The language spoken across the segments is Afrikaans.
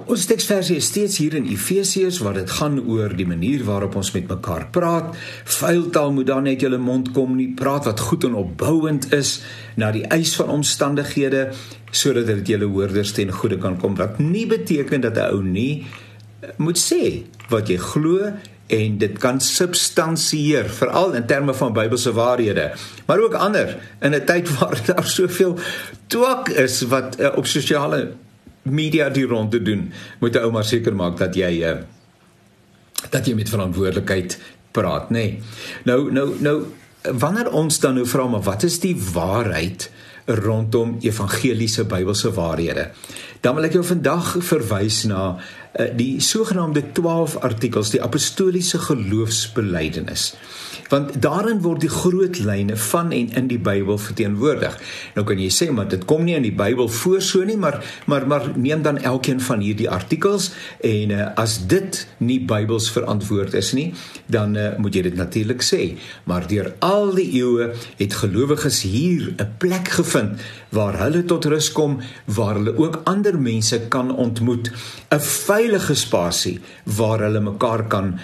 Ons teksversie is steeds hier in Efesiërs waar dit gaan oor die manier waarop ons met mekaar praat. Vuiltaal moet dan net julle mond kom nie, praat wat goed en opbouend is na die eis van omstandighede, sodat dit julle hoorders ten goeie kan kom. Wat nie beteken dat 'n ou nie moet sê wat jy glo en dit kan substansieer, veral in terme van Bybelse waarhede, maar ook ander, in 'n tyd waar daar soveel twak is wat op sosiale media die rond te doen, moet 'n ou maar seker maak dat jy met verantwoordelikheid praat, nê. Nou, wanneer ons dan nou vra, maar wat is die waarheid rondom evangeliese Bybelse waarhede? Dan wil ek jou vandag verwys na die sogenaamde 12 artikels, die apostoliese geloofsbelijdenis. Want daarin word die groot lyne van en in die Bybel verteenwoordig. Nou kan jy sê, maar dit kom nie in die Bybel voor so nie, maar neem dan elkeen van hierdie artikels, en as dit nie Bybels verantwoord is nie, dan moet jy dit natuurlik sê. Maar deur al die eeue het gelowiges hier 'n plek gevind, waar hulle tot rus kom, waar hulle ook ander mense kan ontmoet, 'n veilige spasie, waar hulle mekaar kan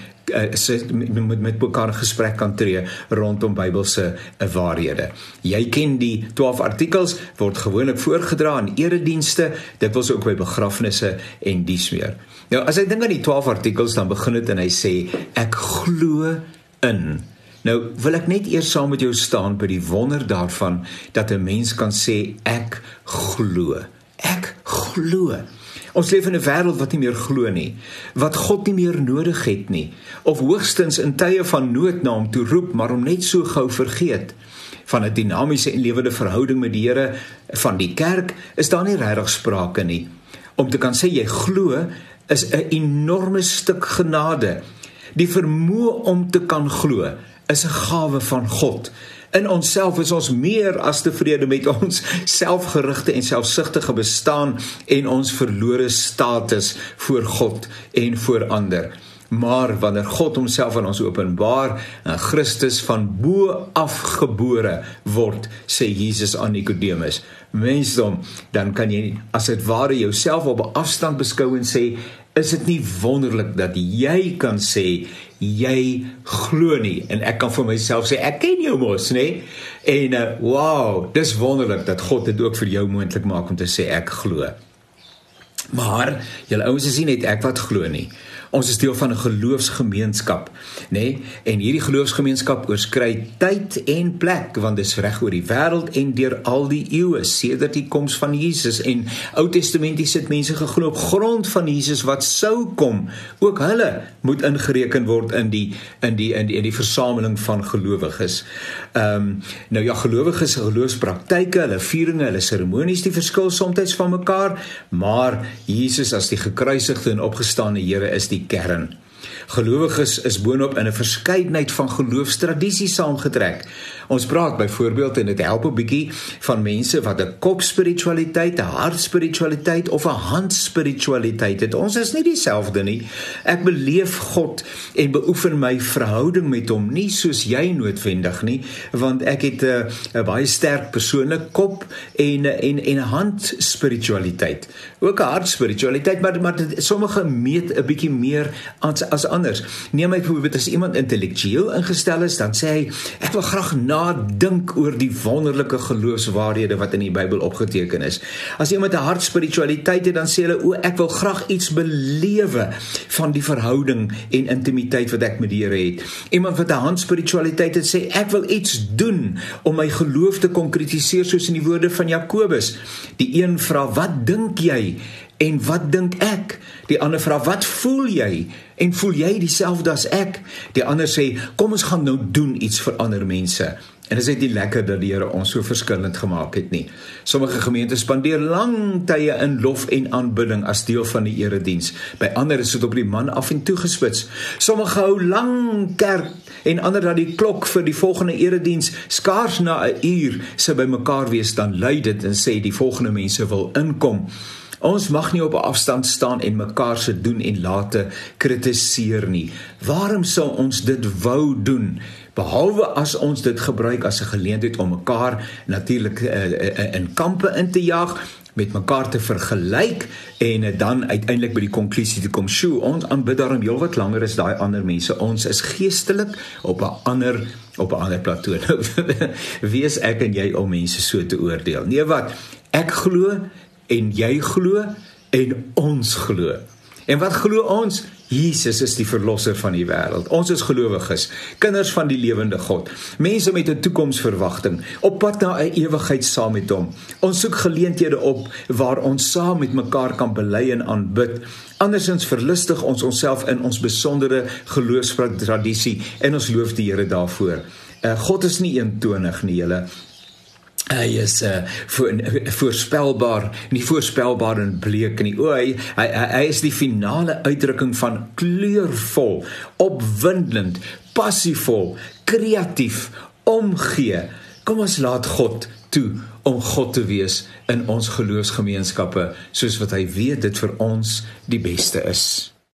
met mekaar gesprek kan tree rondom Bybelse waarhede. Jy ken die 12 artikels, word gewoonlik voorgedra in eredienste, dit was ook by begrafnisse en dies meer. Nou, as hy dink aan die 12 artikels, dan begin dit en hy sê, ek glo in. Nou, wil ek net eers saam met jou staan by die wonder daarvan, dat 'n mens kan sê, ek glo. Ek glo. Ons leef in 'n wêreld wat nie meer glo nie, wat God nie meer nodig het nie, of hoogstens in tye van nood na hom toe roep, maar hom net so gou vergeet. Van 'n dinamiese en lewende verhouding met die Here van die kerk is daar nie regtig sprake nie. Om te kan sê jy glo is 'n enorme stuk genade. Die vermoë om te kan glo is 'n gawe van God. In onsself is ons meer as tevrede met ons selfgerigte en selfsugtige bestaan en ons verlore status voor God en voor ander. Maar wanneer God homself aan ons openbaar en Christus van bo afgebore word, sê Jesus aan Nikodemus, mensdom, dan kan jy as dit ware jouself op 'n afstand beskou en sê, is dit nie wonderlik dat jy kan sê, jy glo nie, en ek kan vir myself sê, ek ken jou mos, nee? En wow, dis wonderlik dat God dit ook vir jou moontlik maak om te sê, ek glo. Maar, julle ouens is nie net ek wat glo nie. Ons is deel van 'n geloofsgemeenskap, nê? En hierdie geloofsgemeenskap oorskry tyd en plek, want dit is reg oor die wêreld en deur al die eeue, sedert die koms van Jesus. En Ou Testamenties het mense geglo op grond van Jesus wat sou kom. Ook hulle moet ingereken word in die versameling van gelowiges. Nou ja, gelowiges, geloofspraktyke, hulle vieringe, hulle seremonies, die verskil soms van mekaar, maar Jesus as die gekruisigde en opgestane Here is die kern. Gelowiges is boonop in 'n verskeidenheid van geloofstradisies saamgetrek. Ons praat byvoorbeeld, en dit help 'n bietjie, van mense wat 'n kopspiritualiteit, 'n hartspiritualiteit of 'n handspiritualiteit het. Ons is nie dieselfde nie. Ek beleef God en beoefen my verhouding met hom nie soos jy noodwendig nie, want ek het 'n baie sterk persoonlik kop en handspiritualiteit. Ook 'n hartspiritualiteit, maar sommige meet 'n bietjie meer as anders. Neem my voorbeeld, as iemand intellektueel ingestel is, dan sê hy, ek wil graag nadink oor die wonderlike geloofswaarhede wat in die Bybel opgeteken is. As iemand 'n hartspiritualiteit het, dan sê hulle, ek wil graag iets belewe van die verhouding en intimiteit wat ek met die Here het. Iemand wat 'n handspiritualiteit het, sê, ek wil iets doen om my geloof te konkretiseer, soos in die woorde van Jakobus. Die een vra, wat dink jy? En wat dink ek? Die ander vra, wat voel jy? En voel jy dieselfde as ek? Die ander sê, kom ons gaan nou doen iets vir ander mense. En dit is net nie lekker dat die Here ons so verskillend gemaak het nie. Sommige gemeentes spandeer lang tye in lof en aanbidding as deel van die erediens. By ander is dit op die man af en toe gespits. Sommige hou lang kerk en ander dat die klok vir die volgende erediens skaars na 'n uur sou by mekaar wees, dan lui dit en sê die volgende mense wil inkom. Ons mag nie op 'n afstand staan en mekaar se doen en late kritiseer nie. Waarom sou ons dit wou doen? Behalwe as ons dit gebruik as 'n geleentheid om mekaar natuurlik in kampe in te jaag, met mekaar te vergelyk en dan uiteindelik by die konklusie te kom, ons aanbid daarom heelwat langer as daai ander mense. Ons is geestelik op 'n ander plateau. Wie is ek en jy om mense so te oordeel? Nee wat, ek glo en jy glo en ons glo. En wat glo ons? Jesus is die verlosser van die wêreld. Ons is gelowiges, kinders van die lewende God, mense met 'n toekomsverwagting, op pad na 'n ewigheid saam met hom. Ons soek geleenthede op waar ons saam met mekaar kan bely en aanbid. Andersins verlustig ons onsself in ons besondere geloofstradisie en ons loof die Here daarvoor. God is nie eentonig nie, julle. Hy is voorspelbaar, nie voorspelbaar en bleek nie. Hy is die finale uitdrukking van kleurvol, opwindend, passievol, kreatief, omgee. Kom ons laat God toe om God te wees in ons geloofsgemeenskappe, soos wat hy weet dit vir ons die beste is.